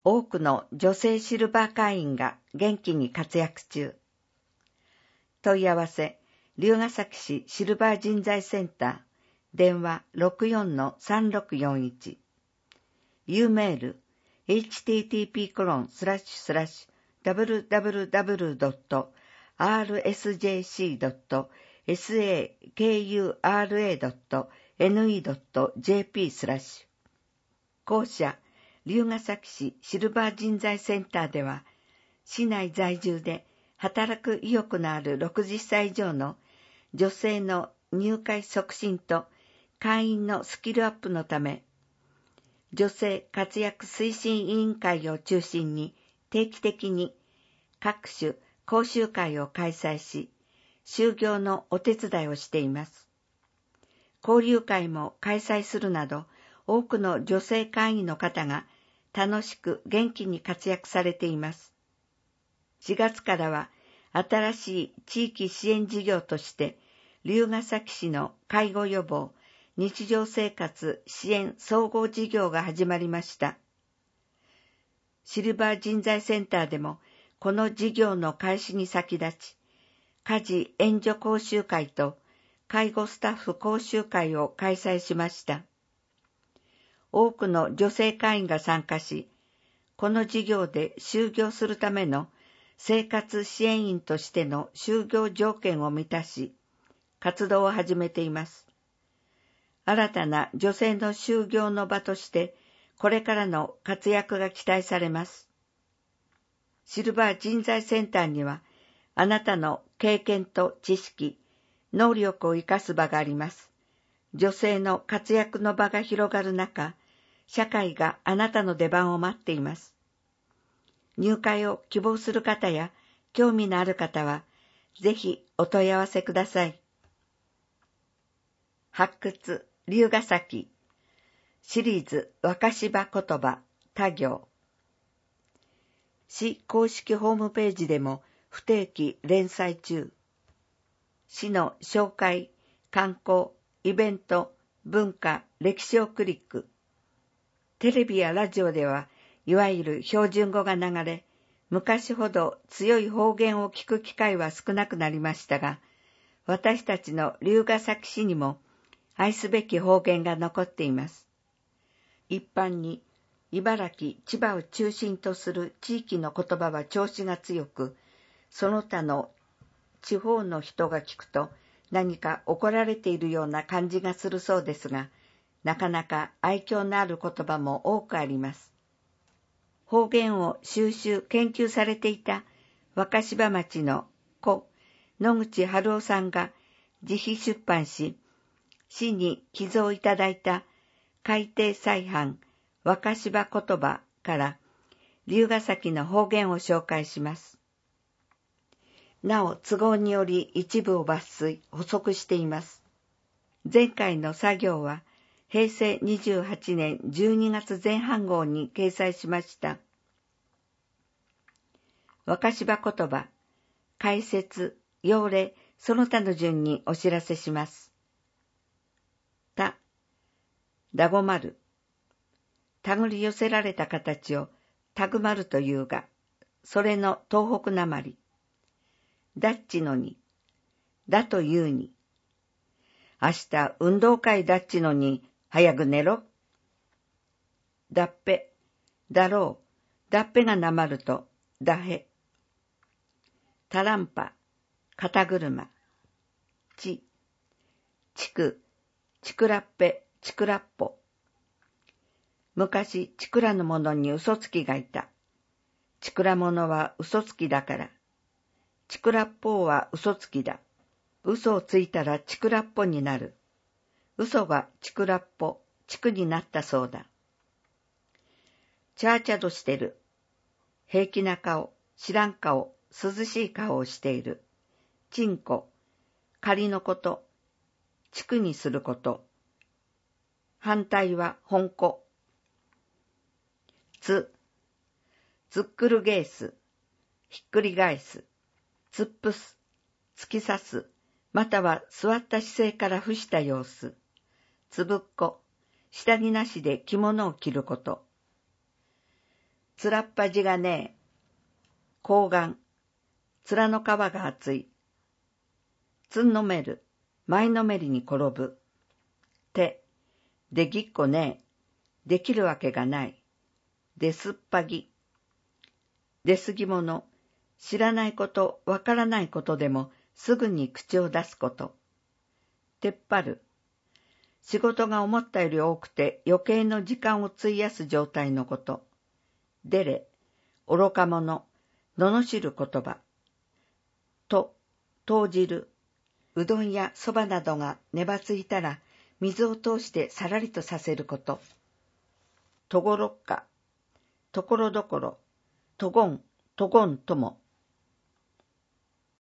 多くの女性シルバー会員が元気に活躍中。問い合わせ、龍ケ崎市シルバー人材センター、電話 64-3641。U メール、http://www.rskura.ne.jp/ 校舎、龍ケ崎市シルバー人材センターでは、市内在住で働く意欲のある60歳以上の女性の入会促進と会員のスキルアップのため、女性活躍推進委員会を中心に定期的に各種講習会を開催し、就業のお手伝いをしています。交流会も開催するなど、多くの女性会員の方が楽しく元気に活躍されています。4月からは新しい地域支援事業として、龍ケ崎市の介護予防、日常生活支援総合事業が始まりました。シルバー人材センターでも、この事業の開始に先立ち、家事援助講習会と介護スタッフ講習会を開催しました。多くの女性会員が参加し、この事業で就業するための生活支援員としての就業条件を満たし、活動を始めています。新たな女性の就業の場として、これからの活躍が期待されます。シルバー人材センターには、あなたの経験と知識、能力を生かす場があります。女性の活躍の場が広がる中、社会があなたの出番を待っています。入会を希望する方や興味のある方は、ぜひお問い合わせください。発掘龍ケ崎シリーズ若柴言葉他行。市公式ホームページでも不定期連載中。市の紹介、観光、イベント、文化、歴史をクリック。テレビやラジオではいわゆる標準語が流れ、昔ほど強い方言を聞く機会は少なくなりましたが、私たちの龍ケ崎市にも愛すべき方言が残っています。一般に茨城、千葉を中心とする地域の言葉は調子が強く、その他の地方の人が聞くと何か怒られているような感じがするそうですが、なかなか愛嬌のある言葉も多くあります。方言を収集・研究されていた若柴町の故野口春夫さんが自費出版し、市に寄贈いただいた改訂再版若柴言葉から龍ケ崎の方言を紹介します。なお都合により一部を抜粋・補足しています。前回の作業は平成28年12月前半号に掲載しました。若柴言葉、解説、要例、その他の順にお知らせします。だごまる。たぐり寄せられた形をたぐまるというが、それの東北なまり。だっちのに、だというに。明日運動会だっちのに、早く寝ろ。だっぺ、だろう、だっぺがなまると、だへ。たらんぱ、肩車。ちく、ちくらっぺ、ちくらっぽ。昔、ちくらの者に嘘つきがいた。ちくら者は嘘つきだから。ちくらっぽうは嘘つきだ。嘘をついたらちくらっぽになる。嘘はちくらっぽ、ちくになったそうだ。チャーチャとしてる。平気な顔、知らん顔、涼しい顔をしている。ちんこ、仮のこと、ちくにすること。反対は本こ。つっくるゲース、ひっくり返す。つっぷす、突き刺す、または座った姿勢から伏した様子。つぶっこ、下着なしで着物を着ること。 つらっぱじがねえ。睾丸、面の皮が厚い。つんのめる、舞のめりに転ぶ。て、できっこねえ。できるわけがない。ですっぱぎ。ですぎもの、知らないこと、わからないことでもすぐに口を出すこと。てっぱる。仕事が思ったより多くて余計の時間を費やす状態のこと。でれ、愚か者、罵る言葉。と、投じる。うどんやそばなどがねばついたら水を通してさらりとさせること。とごろっか、ところどころ、とごんとも、